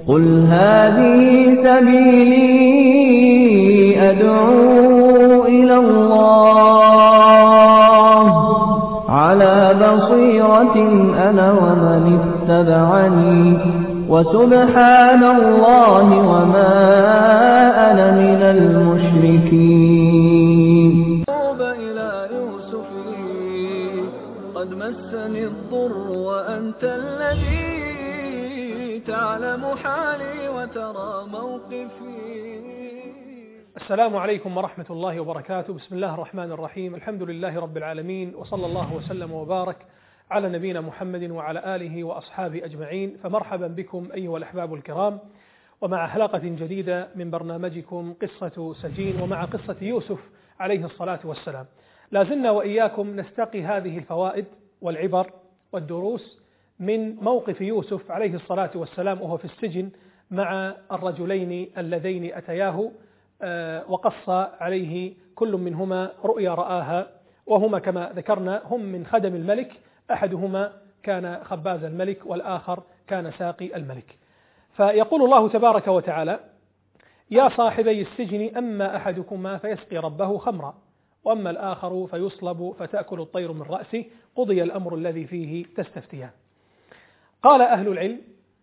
قل هذه سبيلي أدعو إلى الله على بصيرة أنا ومن اتبعني وسبحان الله وما أنا من المشركين. توب إلى يوسف لي قد مسني الضر وأنت الذي تعلم حالي وترى موقفي. السلام عليكم ورحمة الله وبركاته. بسم الله الرحمن الرحيم. الحمد لله رب العالمين، وصلى الله وسلم وبارك على نبينا محمد وعلى آله وأصحابه أجمعين. فمرحبا بكم أيها الأحباب الكرام، ومع حلقة جديدة من برنامجكم قصة سجين، ومع قصة يوسف عليه الصلاة والسلام. لازلنا وإياكم نستقي هذه الفوائد والعبر والدروس من موقف يوسف عليه الصلاة والسلام وهو في السجن مع الرجلين اللذين أتياه، وقص عليه كل منهما رؤيا رآها، وهما كما ذكرنا هم من خدم الملك، أحدهما كان خباز الملك والآخر كان ساقي الملك. فيقول الله تبارك وتعالى: يا صاحبي السجن أما أحدكما فيسقي ربه خمرا وأما الآخر فيصلب فتأكل الطير من رأسه قضي الأمر الذي فيه تستفتيان. قال أهل العلم: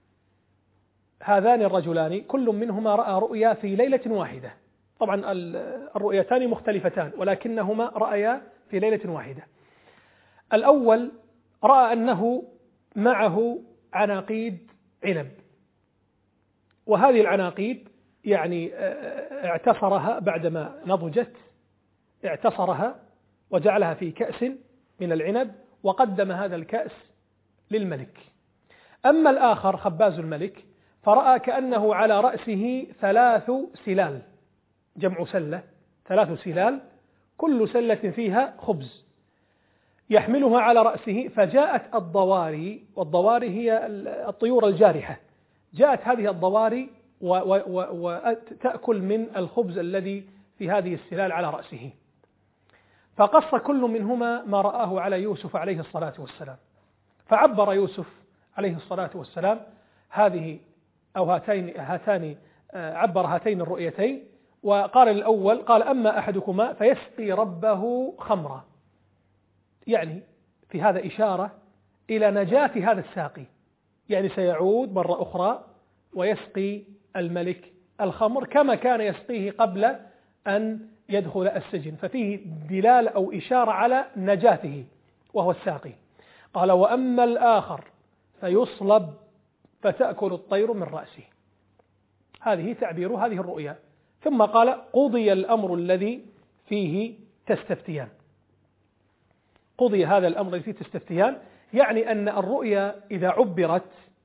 هذان الرجلان كل منهما رأى رؤيا في ليلة واحدة. طبعا الرؤيتان مختلفتان ولكنهما رأيا في ليلة واحدة. الأول رأى أنه معه عناقيد عنب، وهذه العناقيد يعني اعتصرها بعدما نضجت، اعتصرها وجعلها في كأس من العنب وقدم هذا الكأس للملك. أما الآخر خباز الملك فرأى كأنه على رأسه 3 سلال، جمع سلة، 3 سلال كل سلة فيها خبز يحملها على رأسه. فجاءت الضواري، والضواري هي الطيور الجارحة، جاءت هذه الضواري وتأكل من الخبز الذي في هذه السلال على رأسه. فقص كل منهما ما رآه على يوسف عليه الصلاة والسلام. فعبر يوسف عليه الصلاة والسلام عبر هاتين الرؤيتين، وقال الأول قال: أما أحدكما فيسقي ربه خمرا، يعني في هذا إشارة إلى نجاة هذا الساقي، يعني سيعود مرة أخرى ويسقي الملك الخمر كما كان يسقيه قبل أن يدخل السجن، ففيه دلالة أو إشارة على نجاته وهو الساقي. قال: وأما الآخر فيصلب فتأكل الطير من رأسه. هذه تعبير هذه الرؤيا. ثم قال: قضي الأمر الذي فيه تستفتيان. قضي هذا الأمر الذي فيه تستفتيان، يعني أن الرؤيا إذا عبرت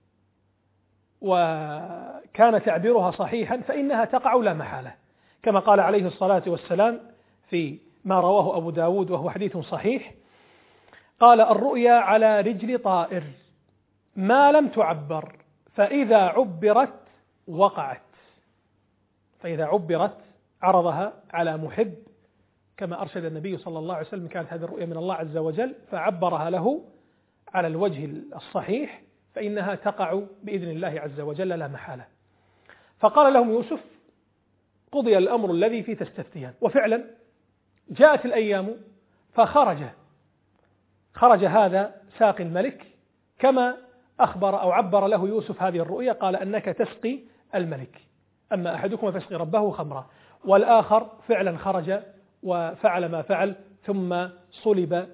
وكان تعبيرها صحيحا فإنها تقع لا محالة، كما قال عليه الصلاة والسلام في ما رواه أبو داود وهو حديث صحيح، قال: الرؤيا على رجل طائر ما لم تعبر فإذا عبرت وقعت. فإذا عبرت عرضها على محب كما أرشد النبي صلى الله عليه وسلم، كانت هذه الرؤيا من الله عز وجل فعبرها له على الوجه الصحيح فإنها تقع بإذن الله عز وجل لا محالة. فقال لهم يوسف: قضي الأمر الذي فيه تستفتيان. وفعلا جاءت الأيام فخرج هذا ساقي الملك كما أخبر أو عبر له يوسف هذه الرؤيا، قال: أنك تسقي الملك، أما أحدكم فيسقي ربه خمرا. والآخر فعلا خرج وفعل ما فعل، ثم صلب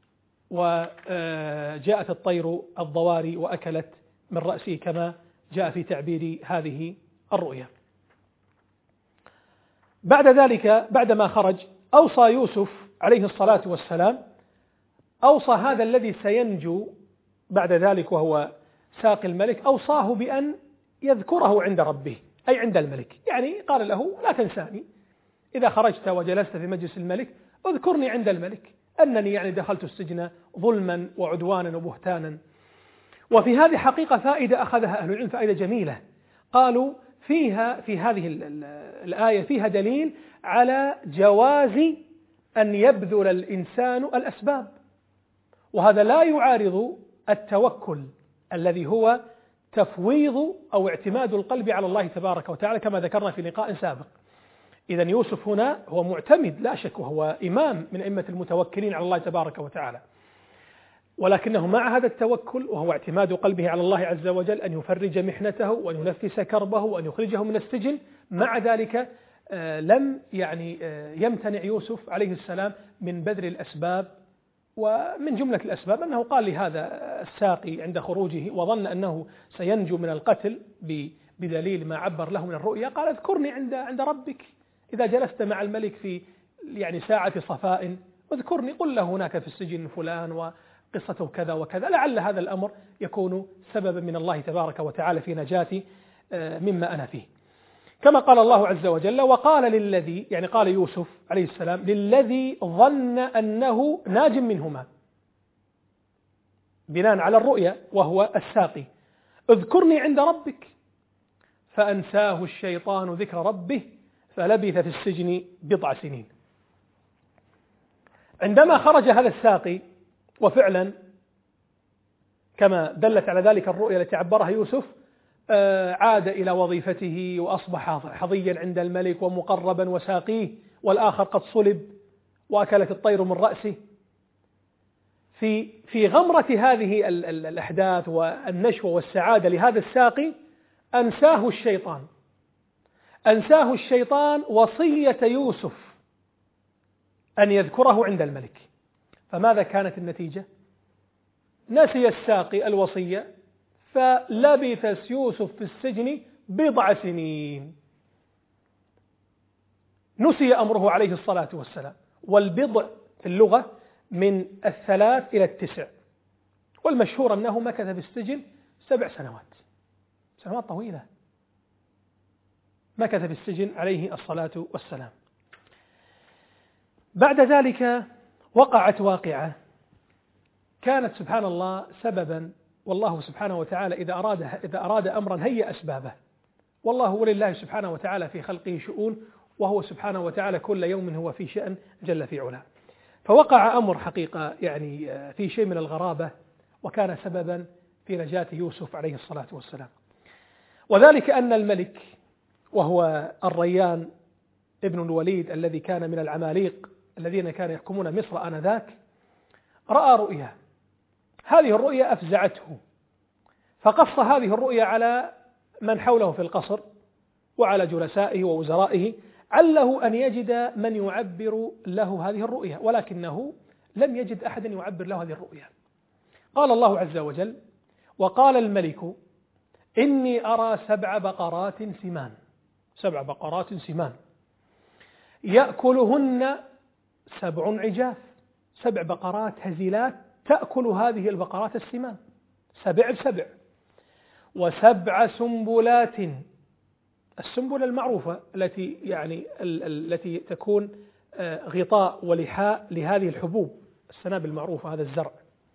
وجاءت الطير الضواري وأكلت من رأسه كما جاء في تعبير هذه الرؤيا. بعد ذلك بعدما خرج أوصى يوسف عليه الصلاة والسلام، أوصى هذا الذي سينجو بعد ذلك وهو ساقي الملك، أوصاه بأن يذكره عند ربه أي عند الملك، يعني قال له: لا تنساني إذا خرجت وجلست في مجلس الملك، اذكرني عند الملك أنني يعني دخلت السجن ظلما وعدوانا وبهتانا. وفي هذه حقيقة فائدة أخذها أهل العلم، فائدة جميلة، قالوا فيها في هذه الآية فيها دليل على جواز أن يبذل الإنسان الأسباب، وهذا لا يعارض التوكل الذي هو تفويض أو اعتماد القلب على الله تبارك وتعالى كما ذكرنا في لقاء سابق. إذا يوسف هنا هو معتمد لا شك، وهو إمام من أئمة المتوكلين على الله تبارك وتعالى، ولكنه مع هذا التوكل وهو اعتماد قلبه على الله عز وجل أن يفرج محنته وأن ينفس كربه وأن يخرجه من السجن، مع ذلك لم يمتنع يوسف عليه السلام من بذل الأسباب. ومن جملة الأسباب أنه قال لهذا الساقي عند خروجه وظن أنه سينجو من القتل بدليل ما عبر له من الرؤيا، قال اذكرني عند ربك إذا جلست مع الملك في ساعة صفاء، واذكرني قل له هناك في السجن فلان وقصته كذا وكذا، لعل هذا الأمر يكون سببا من الله تبارك وتعالى في نجاتي مما أنا فيه. كما قال الله عز وجل وقال للذي، قال يوسف عليه السلام للذي ظن أنه ناج منهما، بناء على الرؤيا وهو الساقي، اذكرني عند ربك فأنساه الشيطان ذكر ربه فلبث في السجن 10 سنين. عندما خرج هذا الساقي، وفعلا كما دلت على ذلك الرؤيا التي عبرها يوسف، عاد إلى وظيفته وأصبح حظيا عند الملك ومقربا وساقيه، والآخر قد صلب وأكلت الطير من رأسه. في غمرة هذه الأحداث والنشوة والسعادة لهذا الساقي أنساه الشيطان وصية يوسف أن يذكره عند الملك. فماذا كانت النتيجة؟ نسي الساقي الوصية فلبث يوسف في السجن 10 سنين. نسي أمره عليه الصلاة والسلام، والبضع في اللغة من 3 إلى 9، والمشهور أنه مكث في السجن 7 سنوات طويلة مكث في السجن عليه الصلاة والسلام. بعد ذلك وقعت واقعة كانت سبحان الله سببا، والله سبحانه وتعالى إذا أراد أمرا هيأ أسبابه، والله ولله سبحانه وتعالى في خلقه شؤون، وهو سبحانه وتعالى كل يوم هو في شأن جل في علاه. فوقع أمر حقيقة في شيء من الغرابة، وكان سببا في نجاة يوسف عليه الصلاة والسلام، وذلك أن الملك وهو الريان ابن الوليد الذي كان من العماليق الذين كانوا يحكمون مصر آنذاك، رأى رؤيا. هذه الرؤيا أفزعته، فقص هذه الرؤيا على من حوله في القصر وعلى جلسائه ووزرائه، عله أن يجد من يعبر له هذه الرؤيا، ولكنه لم يجد أحدا يعبر له هذه الرؤيا. قال الله عز وجل وقال الملك إني أرى 7 بقرات سمان، 7 بقرات سمان يأكلهن 7 عجاف، 7 بقرات هزيلات تأكل هذه البقرات السمان 7 ب7، و7 سنبلات، السنبلة المعروفة التي تكون غطاء ولحاء لهذه الحبوب، السنابل المعروفة هذا الزرع،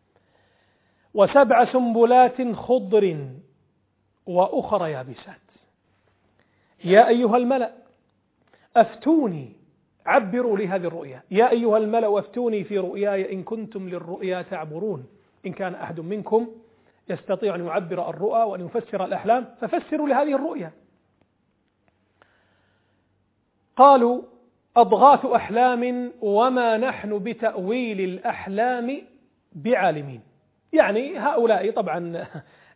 و7 سنبلات خضر وأخرى يابسات. يا أيها الملأ أفتوني، عبروا لي هذه الرؤيا، يا أيها الملأ أفتوني في رؤياي إن كنتم للرؤيا تعبرون، إن كان أحد منكم يستطيع أن يعبر الرؤى وأن يفسر الأحلام ففسروا لهذه الرؤيا. قالوا أضغاث أحلام وما نحن بتأويل الأحلام بعالمين. هؤلاء طبعا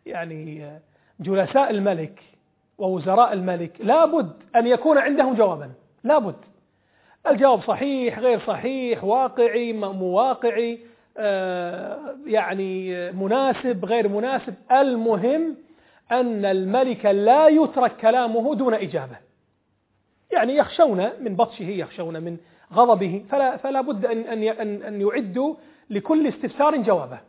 جلساء الملك ووزراء الملك لابد أن يكون عندهم جوابا، لابد الجواب صحيح غير صحيح، واقعي مواقعي، مناسب غير مناسب، المهم أن الملك لا يترك كلامه دون إجابة. يخشون من بطشه، يخشون من غضبه، فلا بد أن يعدوا لكل استفسار جوابه.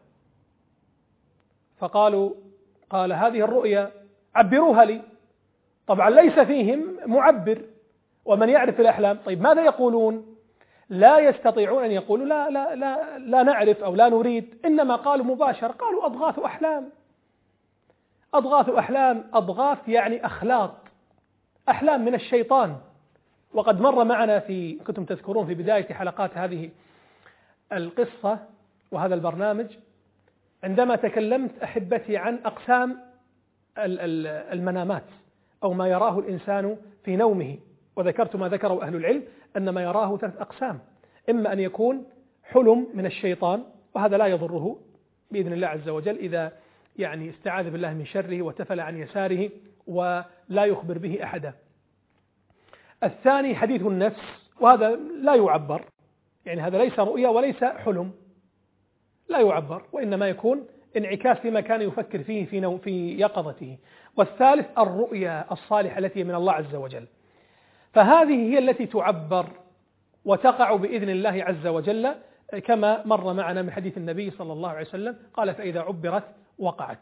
قال هذه الرؤيا عبروها لي. طبعا ليس فيهم معبر، ومن يعرف الأحلام طيب ماذا يقولون؟ لا يستطيعون أن يقولوا لا نعرف أو لا نريد، إنما قالوا مباشرة، قالوا أضغاث أحلام. أضغاث أحلام، أضغاث أخلاط، أحلام من الشيطان. وقد مر معنا كنتم تذكرون في بداية حلقات هذه القصة وهذا البرنامج عندما تكلمت أحبتي عن أقسام المنامات أو ما يراه الإنسان في نومه. وذكرت ما ذكره أهل العلم أن ما يراه 3 أقسام: إما أن يكون حلم من الشيطان، وهذا لا يضره بإذن الله عز وجل إذا يعني استعاذ بالله من شره وتفل عن يساره ولا يخبر به أحدا. الثاني حديث النفس، وهذا لا يعبر، يعني هذا ليس رؤيا وليس حلم، لا يعبر، وإنما يكون انعكاس لما كان يفكر فيه في يقظته. والثالث الرؤيا الصالحة التي من الله عز وجل، فهذه هي التي تعبر وتقع بإذن الله عز وجل، كما مر معنا من حديث النبي صلى الله عليه وسلم قال: فإذا عبرت وقعت.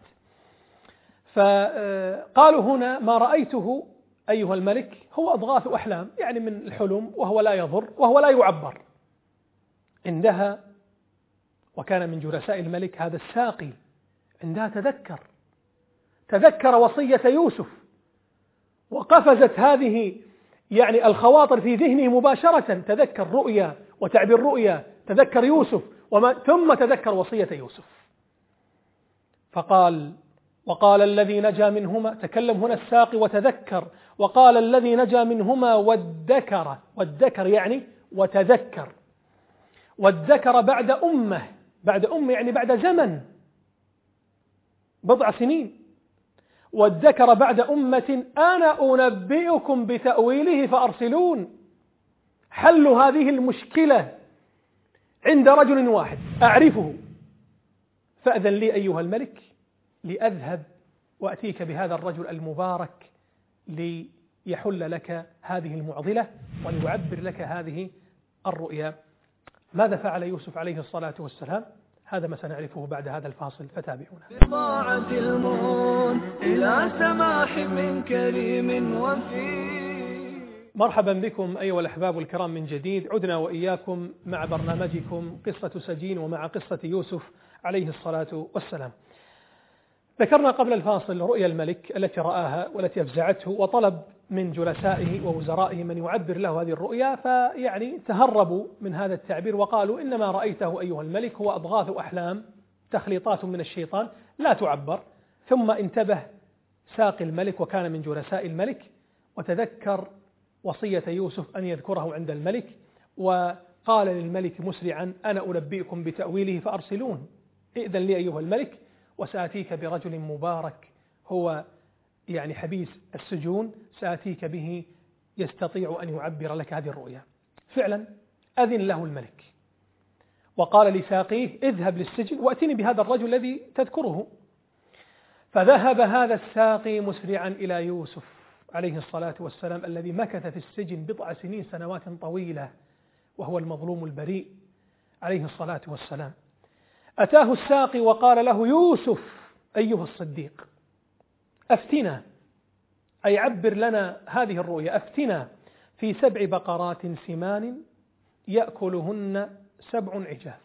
فقالوا هنا: ما رأيته أيها الملك هو أضغاث أحلام، يعني من الحلم، وهو لا يضر وهو لا يعبر. عندها، وكان من جلساء الملك هذا الساقي، عندها تذكر وصية يوسف، وقفزت هذه يعني الخواطر في ذهنه مباشرة، تذكر رؤيا وتعبير رؤيا، تذكر يوسف ثم تذكر وصية يوسف. فقال: وقال الذي نجا منهما، تكلم هنا الساقي وتذكر، وقال الذي نجا منهما والذكر يعني وتذكر، والذكر بعد أمه يعني بعد زمن 10 سنين، والذكر بعد أمة أنا أنبئكم بتأويله فأرسلون. حل هذه المشكلة عند رجل واحد أعرفه، فأذن لي أيها الملك لأذهب وأتيك بهذا الرجل المبارك ليحل لك هذه المعضلة وليعبر لك هذه الرؤيا. ماذا فعل يوسف عليه الصلاة والسلام؟ هذا ما سنعرفه بعد هذا الفاصل، فتابعونا. بضاعة المنون إلى سماح من كريم وفي. مرحبا بكم أيها الأحباب الكرام من جديد، عدنا وإياكم مع برنامجكم قصة سجين، ومع قصة يوسف عليه الصلاة والسلام. ذكرنا قبل الفاصل رؤيا الملك التي رآها والتي أفزعته، وطلب من جلسائه ووزرائه من يعبر له هذه الرؤيا، فيعني تهربوا من هذا التعبير وقالوا: إنما رأيته أيها الملك هو أضغاث أحلام، تخليطات من الشيطان لا تعبر. ثم انتبه ساقي الملك وكان من جلساء الملك، وتذكر وصية يوسف أن يذكره عند الملك، وقال للملك مسرعا: أنا أنبئكم بتأويله فأرسلون، ائذن لي أيها الملك وسآتيك برجل مبارك هو يعني حبيس السجون، سآتيك به يستطيع أن يعبر لك هذه الرؤيا. فعلا أذن له الملك وقال لساقيه: اذهب للسجن وأتني بهذا الرجل الذي تذكره. فذهب هذا الساقي مسرعا إلى يوسف عليه الصلاة والسلام الذي مكث في السجن 10 سنين، سنوات طويلة، وهو المظلوم البريء عليه الصلاة والسلام. أتاه الساقي وقال له: يوسف أيها الصديق، أفتنا، أي عبر لنا هذه الرؤيا، أفتنا في 7 بقرات سمان يأكلهن 7 عجاف،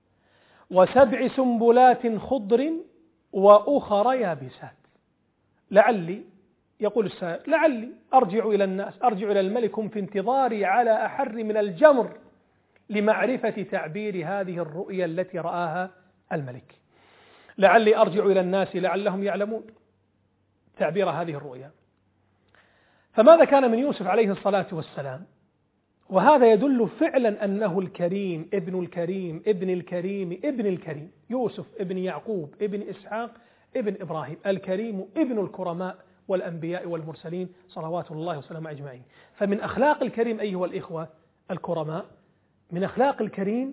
و7 سنبلات خضر وأخر يابسات، لعلي، يقول السائل، لعلي أرجع إلى الناس، أرجع إلى الملك في انتظاري على أحر من الجمر لمعرفة تعبير هذه الرؤيا التي رآها الملك، لعلي أرجع إلى الناس لعلهم يعلمون تعبير هذه الرؤيا. فماذا كان من يوسف عليه الصلاة والسلام؟ وهذا يدل فعلا أنه الكريم ابن الكريم ابن الكريم ابن الكريم، يوسف ابن يعقوب ابن إسحاق ابن إبراهيم، الكريم ابن الكرماء والأنبياء والمرسلين صلوات الله وسلامه أجمعين. فمن أخلاق الكريم أيها الإخوة الكرماء، من أخلاق الكريم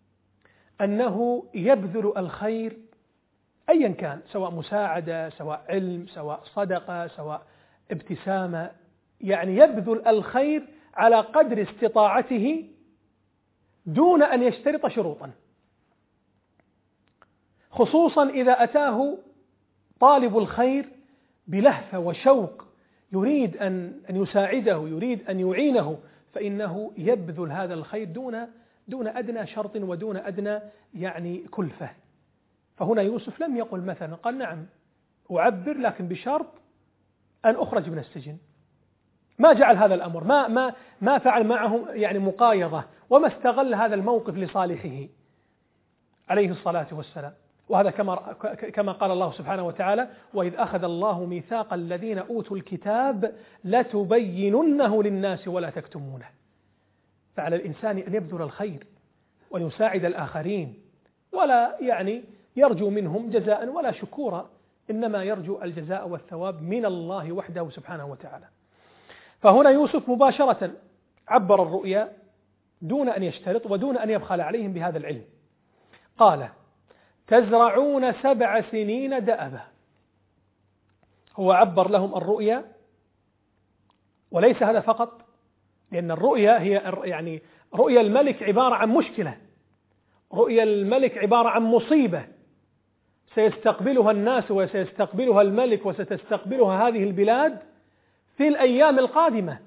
أنه يبذل الخير أيا كان، سواء مساعدة، سواء علم، سواء صدقة، سواء ابتسامة، يعني يبذل الخير على قدر استطاعته دون أن يشترط شروطا، خصوصا إذا أتاه طالب الخير بلهفة وشوق، يريد أن يساعده، يريد أن يعينه، فإنه يبذل هذا الخير دون أدنى شرط ودون أدنى يعني كلفة. فهنا يوسف لم يقل مثلا، قال: نعم أعبر لكن بشرط أن أخرج من السجن. ما جعل هذا الأمر، ما فعل معهم يعني مقايضة، وما استغل هذا الموقف لصالحه عليه الصلاة والسلام. وهذا كما قال الله سبحانه وتعالى: وإذ أخذ الله ميثاق الذين أوتوا الكتاب لتبيننه للناس ولا تكتمونه. فعلى الإنسان أن يبذل الخير ويساعد الآخرين، ولا يرجو منهم جزاء ولا شكورا، إنما يرجو الجزاء والثواب من الله وحده سبحانه وتعالى. فهنا يوسف مباشرة عبر الرؤيا دون أن يشترط ودون أن يبخل عليهم بهذا العلم. قال: تزرعون 7 سنين دأبا. هو عبر لهم الرؤيا، وليس هذا فقط، لأن الرؤيا هي رؤيا الملك عبارة عن مشكلة، رؤيا الملك عبارة عن مصيبة سيستقبلها الناس وسيستقبلها الملك وستستقبلها هذه البلاد في الأيام القادمة.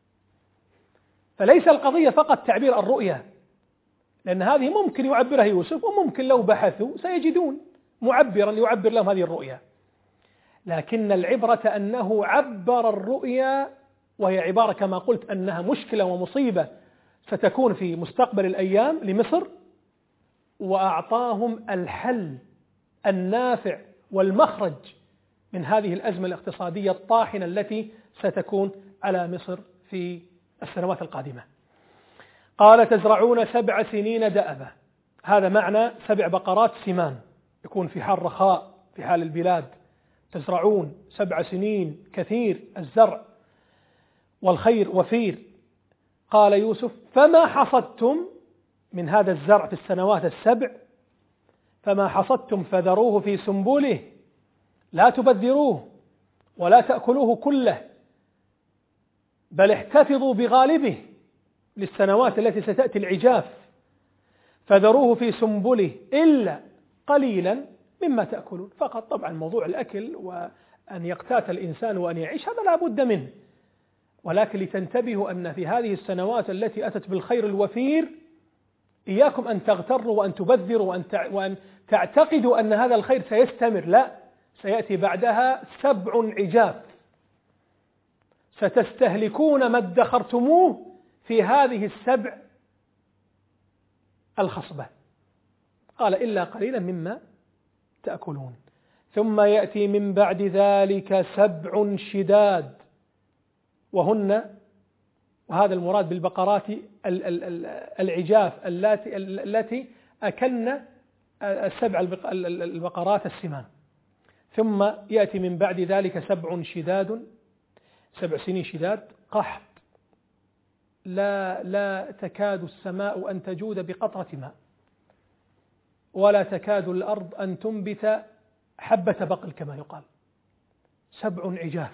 فليس القضية فقط تعبير الرؤيا، لأن هذه ممكن يعبرها يوسف، وممكن لو بحثوا سيجدون معبرا يعبر لهم هذه الرؤيا، لكن العبرة أنه عبر الرؤيا وهي عبارة كما قلت أنها مشكلة ومصيبة ستكون في مستقبل الأيام لمصر، وأعطاهم الحل النافع والمخرج من هذه الأزمة الاقتصادية الطاحنة التي ستكون على مصر في السنوات القادمة. قال: تزرعون 7 سنين دأبا. هذا معنى 7 بقرات سمان، يكون في حال رخاء في حال البلاد. تزرعون 7 سنين، كثير الزرع والخير وفير. قال يوسف: فما حصدتم من هذا الزرع في السنوات ال7، فما حصدتم فذروه في سنبله لا تبذروه ولا تأكلوه كله، بل احتفظوا بغالبه للسنوات التي ستأتي العجاف، فذروه في سنبله إلا قليلا مما تأكلون. فقط طبعا موضوع الأكل وأن يقتات الإنسان وأن يعيش هذا لا بد منه، ولكن لتنتبهوا أن في هذه السنوات التي أتت بالخير الوفير إياكم أن تغتروا وأن تبذروا وأن تعتقدوا أن هذا الخير سيستمر، لا، سيأتي بعدها 7 عجاف ستستهلكون ما ادخرتموه في هذه 7 الخصبة. قال: إلا قليلا مما تأكلون. ثم يأتي من بعد ذلك 7 شداد، وهن، وهذا المراد بالبقرات العجاف التي أكلن 7 البقرات السمان. ثم يأتي من بعد ذلك 7 شداد، 7 سنين شداد قحط، لا تكاد السماء أن تجود بقطرة ماء، ولا تكاد الأرض أن تنبت حبة بقل كما يقال. 7 عجاف،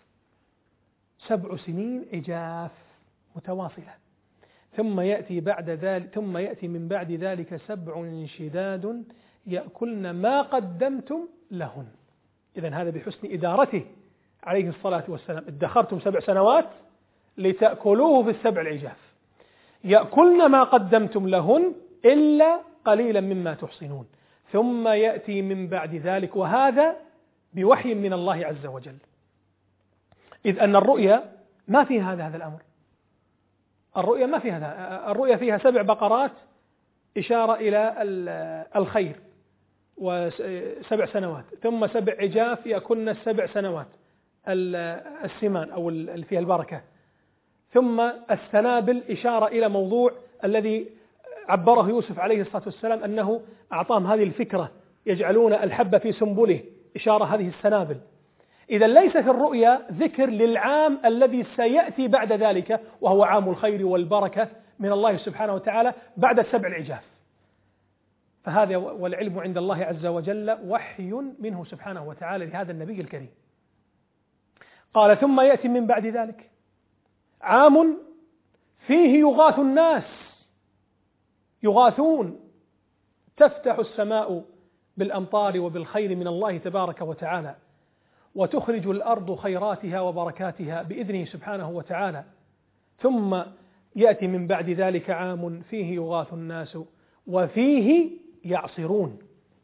7 سنين عجاف متواصلة. ثم يأتي من بعد ذلك 7 شداد يأكلن ما قدمتم لهن. إذن هذا بحسن إدارته عليه الصلاة والسلام، ادخرتم 7 سنوات لتأكلوه في 7 العجاف، يأكلن ما قدمتم لهن إلا قليلا مما تحصنون. ثم يأتي من بعد ذلك، وهذا بوحي من الله عز وجل، إذ أن الرؤيا ما فيها هذا الأمر. الرؤيا ما فيها هذا، الرؤيا فيها 7 بقرات إشارة إلى الخير و7 سنوات، ثم 7 عجاف يأكلن 7 سنوات السمان أو اللي فيها البركة، ثم السنابل إشارة إلى موضوع الذي عبره يوسف عليه الصلاة والسلام أنه أعطاهم هذه الفكرة، يجعلون الحب في سنبله، إشارة هذه السنابل. إذا ليس في الرؤيا ذكر للعام الذي سيأتي بعد ذلك، وهو عام الخير والبركة من الله سبحانه وتعالى بعد 7 العجاف. فهذا والعلم عند الله عز وجل وحي منه سبحانه وتعالى لهذا النبي الكريم. قال: ثم يأتي من بعد ذلك عام فيه يغاث الناس، يغاثون، تفتح السماء بالأمطار وبالخير من الله تبارك وتعالى، وتخرج الأرض خيراتها وبركاتها بإذنه سبحانه وتعالى. ثم يأتي من بعد ذلك عام فيه يغاث الناس وفيه يعصرون،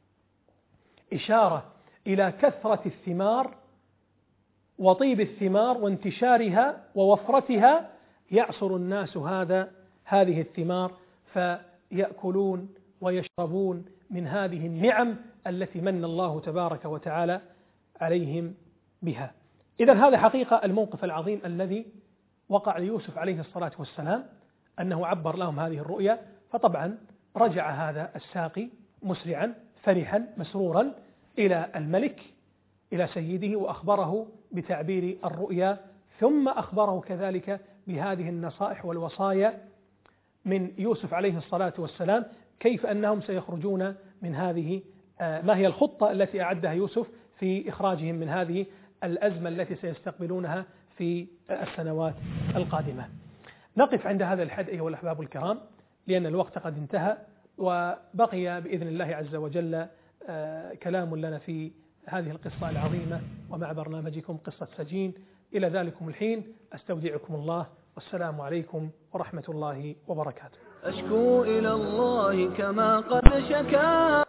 إشارة إلى كثرة الثمار وطيب الثمار وانتشارها ووفرتها. يعصر الناس هذه الثمار فيأكلون ويشربون من هذه النعم التي من الله تبارك وتعالى عليهم بها. إذن هذا حقيقة الموقف العظيم الذي وقع ليوسف عليه الصلاة والسلام، أنه عبر لهم هذه الرؤيا. فطبعا رجع هذا الساقي مسرعا فرحا مسرورا إلى الملك إلى سيده وأخبره بتعبير الرؤيا، ثم أخبره كذلك بهذه النصائح والوصايا من يوسف عليه الصلاة والسلام، كيف أنهم سيخرجون من هذه، ما هي الخطة التي أعدها يوسف في إخراجهم من هذه الأزمة التي سيستقبلونها في السنوات القادمة. نقف عند هذا الحد أيها الأحباب الكرام، لأن الوقت قد انتهى، وبقي بإذن الله عز وجل كلام لنا في هذه القصة العظيمة ومع برنامجكم قصة سجين. إلى ذلكم الحين أستودعكم الله، والسلام عليكم ورحمة الله وبركاته. أشكو إلى الله كما قد شكا